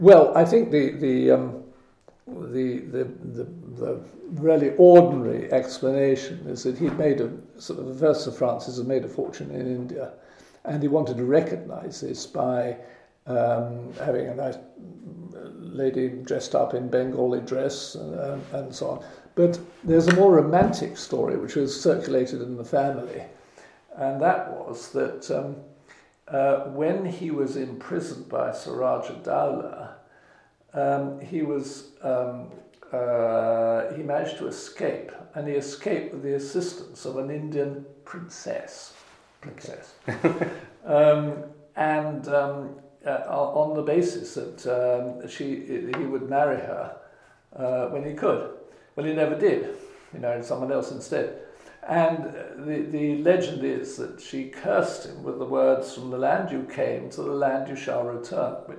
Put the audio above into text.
Well, I think the really ordinary explanation is that he'd made the first Sir Francis had made a fortune in India, and he wanted to recognise this by having a nice lady dressed up in Bengali dress and so on. But there's a more romantic story which was circulated in the family, and that was that when he was imprisoned by Suraja Dowla, he managed to escape, and he escaped with the assistance of an Indian princess. On the basis that he would marry her when he could. Well, he never did. He married someone else instead. And the legend is that she cursed him with the words, "From the land you came to the land you shall return," which